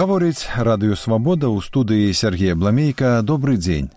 Гаворыць Радыё Свабода, ў студыі Сергея Бламейка. Добры дзень.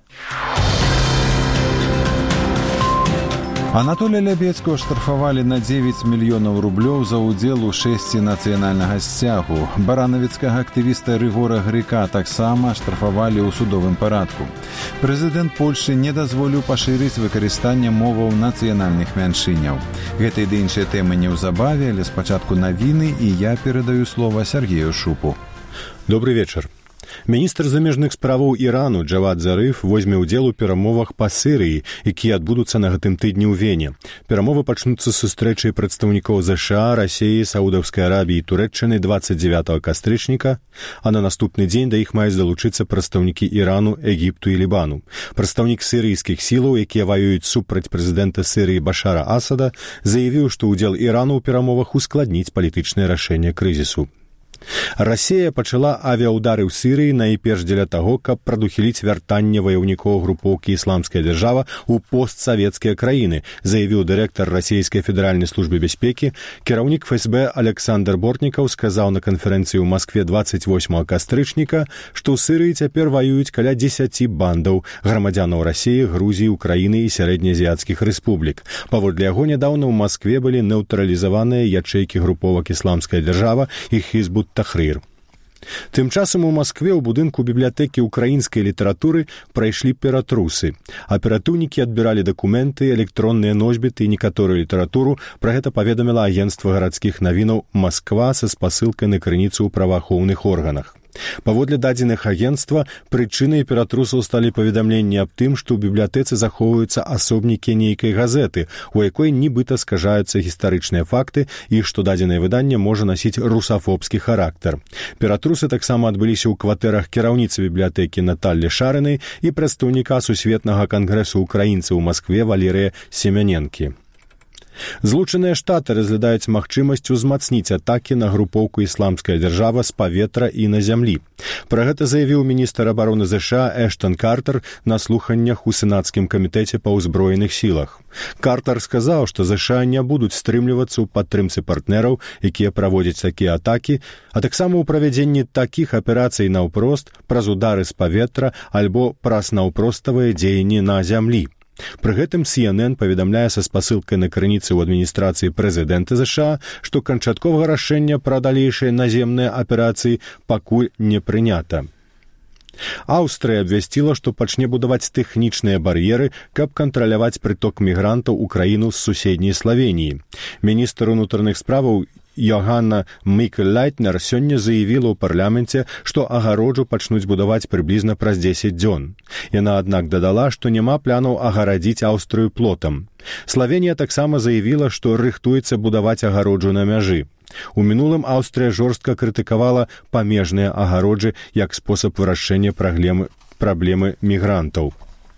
Анатолія Лябецкага штрафавалі на 9 мільёнаў рублёў за ўдзел у шэсці нацыянальнага сцягу. Баранавіцкага актывіста Рыгора Грыка таксама штрафавалі ў судовым парадку. Прэзідэнт Польшчы не дазволіў пашырыць выкарыстанне моваў нацыянальных мяншыняў. Гэта і іншыя тэмы неўзабаве, але спачатку навіны, і я перадаю слова Сергею Шупу. Добрый вечер. Міністр замежных справаў Ірану Джавад Зарыф возьме ўдзел у перамовах па Сірыі, якія адбудуцца на гэтым тыдні ў Вене. Перамовы пачнуцца з сустрэчай прадстаўнікоў ЗША, Расіі, Саудаўскай Арабіі і Турэччыны 29 кастрычніка, а на наступны дзень да іх маюць далучыцца прадстаўнікі Ірану, Егіпту і Лібану. Прадстаўнік сірыйскіх сілаў, якія ваююць супраць прэзідэнта Сірыі Башара Асада, заявіў, што ўдзел Ірану ў перамовах ускладніць палітычнае рашэнне крызісу. Расія пачала авіяудары ў Сірыі найперш дзеля таго, каб прадухіліць вяртанне ваяўнікоў групоўкі «Ісламская дзяржава» ў постсавецкія краіны, заявіў дырэктар расійскай федэральнай службы бяспекі. Кіраўнік ФСБ Александр Бортнікаў сказаў на канферэнцыі ў Маскве 28 кастрычніка, што ў Сірыі цяпер ваююць каля 10 бандаў грамадзянаў Расіі, Грузіі, Украіны і сярэднеазіяцкіх рэспублік. Паводле яго, нядаўна ў Маскве былі нейтралізаваныя ячэйкі груповак «Ісламская дзяржава» і Хізбут Тахрир. Тым часам у Маскве ў будынку бібліятэкі украінскай літаратуры прайшлі ператрусы. Аператыўнікі адбіралі дакументы, электронныя носьбіты і некаторую літаратуру. Пра гэта паведаміла агенцтва гарадскіх навінаў «Масква» са спасылкай на крыніцу ў праваахоўных органах. Паводле дадзеных агенцтва, прычынай ператрусаў сталі паведамленні аб тым, што ў бібліятэцы захоўваюцца асобнікі нейкай газеты, у якой нібыта скажаюцца гістарычныя факты і што дадзенае выданне можа насіць русафобскі характар. Ператрусы таксама адбыліся ў кватэрах кіраўніцы бібліятэкі Наталлі Шарынай і прадстаўніка Сусветнага кангрэсу ўкраінцаў у Маскве Валерыя Семяненкі. Злучаныя Штаты разглядаюць магчымасць узмацніць атакі на групоўку «Ісламская дзяржава» з паветра і на зямлі. Пра гэта заявіў міністр абароны ЗША Эштон Картер на слуханнях у сенацкім камітэце па ўзброеных сілах. Картер сказаў, што ЗША не будуць стрымлівацца ў падтрымцы партнераў, якія праводзяць такія атакі, а таксама ў правядзенні такіх аперацый наўпрост праз удары з паветра альбо праз наўпроставыя дзеянні на зямлі. Пры гэтым CNN паведамляе са спасылкай на крыніцы ў адміністрацыі прэзідэнта ЗША, што канчатковага рашэння пра далейшыя наземныя аперацыі пакуль не прынята. Аўстрыя абвясціла, што пачне будаваць тэхнічныя бар'еры, каб кантраляваць прыток мігрантаў у краіну з суседняй Славеніі. Міністр унутраных справаў Йоганна Мікл-Лайтнер сёння заявіла ў парламенце, што агароджу пачнуць будаваць прыблізна праз 10 дзён. Яна, аднак, дадала, што няма планаў агарадзіць Аўстрыю плотам. Славенія таксама заявіла, што рыхтуецца будаваць агароджу на мяжы. У мінулым Аўстрыя жорстка крытыкавала памежныя агароджы як спосаб вырашэння праблемы мігрантаў.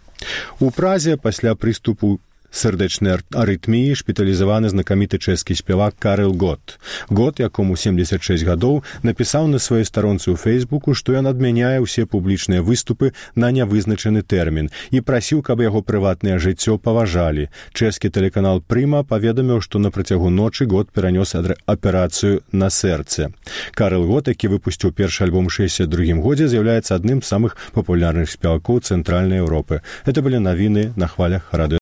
У Празе пасля прыступу сардэчнай арытміі шпіталізаваны знакаміты чэшскі спявак Карл Гот. Гот, якому 76 гадоў, напісаў на сваёй старонцы ў Фейсбуку, што ён адмяняе ўсе публічныя выступы на нявызначаны тэрмін і прасіў, каб яго прыватнае жыццё паважалі. Чэшскі тэлеканал Прыма паведаміў, што на працягу ночы Гот перанёс аперацыю на сэрцы. Карл Гот, які выпусціў першы альбом у 62 годзе, з'яўляецца адным з самых папулярных спевакоў Цэнтральнай Еўропы. Это былі навіны на хвалях Радыё